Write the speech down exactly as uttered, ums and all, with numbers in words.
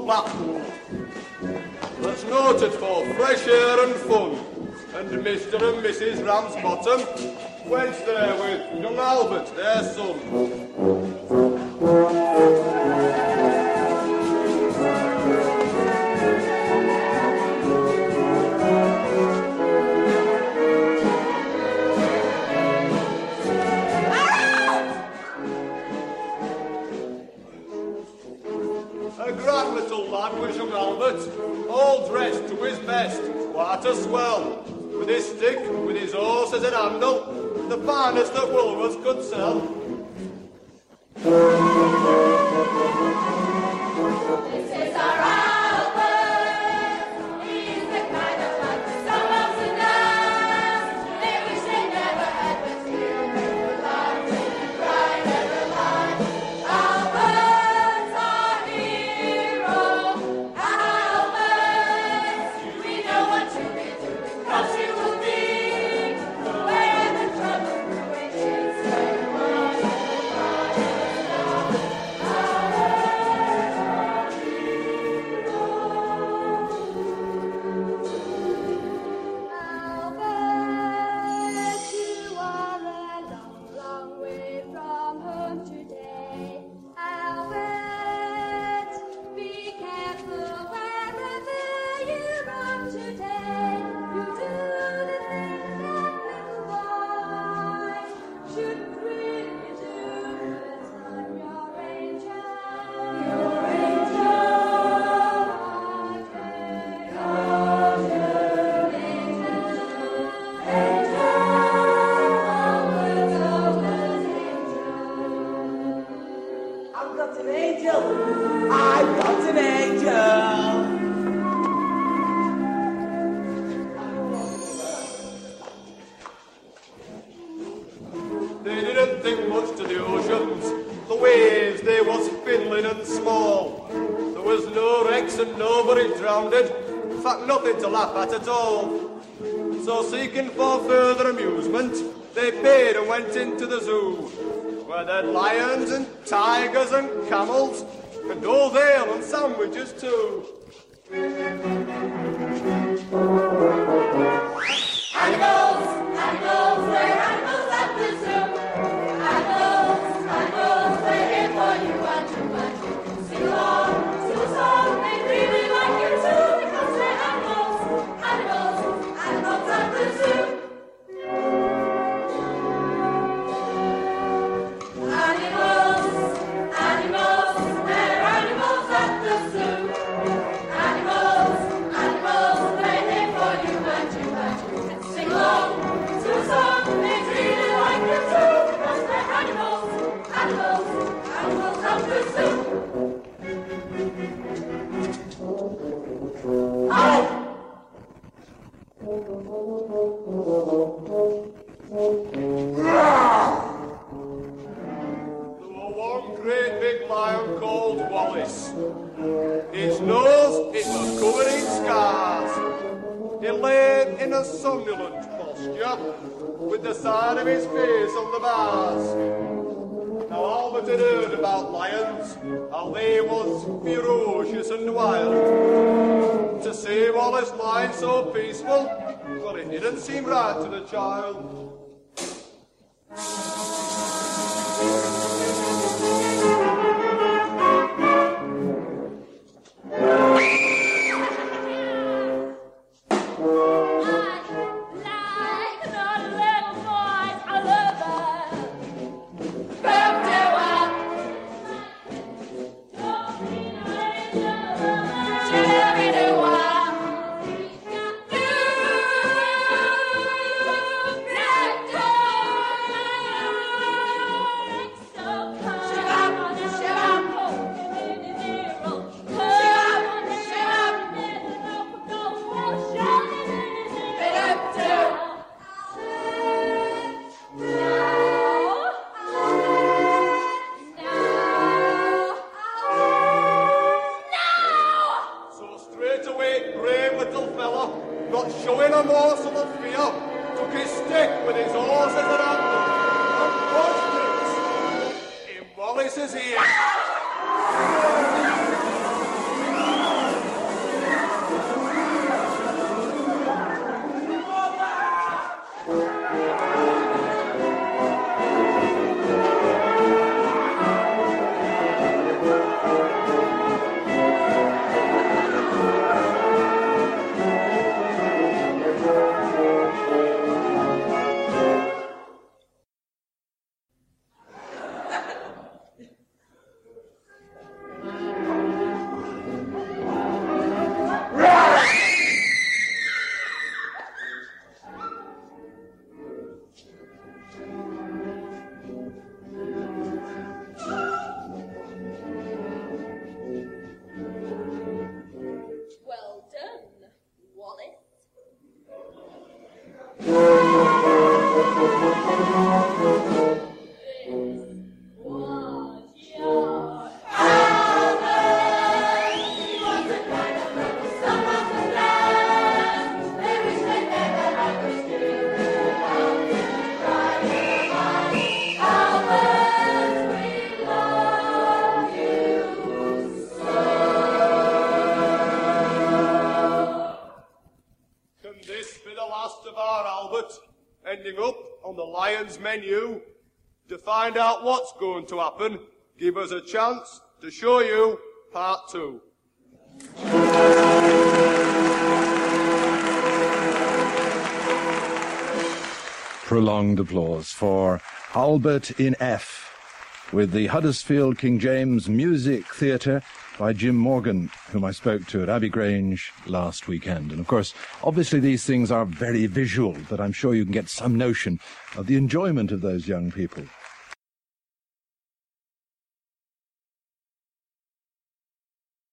old Blackpool, that's noted for fresh air and fun, and Mister and Missus Ramsbottom went there with young Albert, their son. A grand little lad was young Albert, all dressed to his best, quite a swell, with his stick, with his horse as an handle, the finest that Woolworths could sell. This is our Albert, he's the kind of lad some loves and does. They wish they never had, but still they were laughing and crying at the line. Albert's our hero, Albert, we know what you'll be doing, 'cause you will be where the trouble wishes and one of the Albert, you are a long, long way from home today. Albert, be careful wherever you roam today. You do the things that little boys shouldn't really do, 'cause I'm your angel. Your angel. I've got an angel. I've got an angel. They didn't think much to the oceans, the waves they was fiddling and small. There was no wrecks and nobody drowned, in fact nothing to laugh at at all. So seeking for further amusement, they paid and went into the zoo, where there'd lions and tigers and camels, and old ale and sandwiches too. Animals, animals, we're animals at the zoo. Animals, animals, we're here for you and you and you can sing along to the song. They really like you too because we're animals, animals, animals at the zoo. Animals, animals, we're animals at the zoo. Animals, animals, we're here for you and you and you can sing along to a song. They really like you too because we're animals, animals, animals at the zoo. Oh! There were one great big lion called Wallace. His nose, it was covered in scars. He lay in a somnolent posture, with the side of his face on the bars. Now Albert had heard about lions, how they was ferocious and wild. To see Wallace lying so peaceful, well, it didn't seem right to the child. Like not little boys, I love her. Come to her. Don't be no angel. She'll be the one. So straight away, brave little fella, not showing a morsel of fear, took his stick with his horses and handle and pushed it in Wallace's ear. Lion's Menu. To find out what's going to happen, give us a chance to show you part two. Prolonged applause for Albert in F, with the Huddersfield King James Music Theatre by Jim Morgan, whom I spoke to at Abbey Grange last weekend. And of course, obviously these things are very visual, but I'm sure you can get some notion of the enjoyment of those young people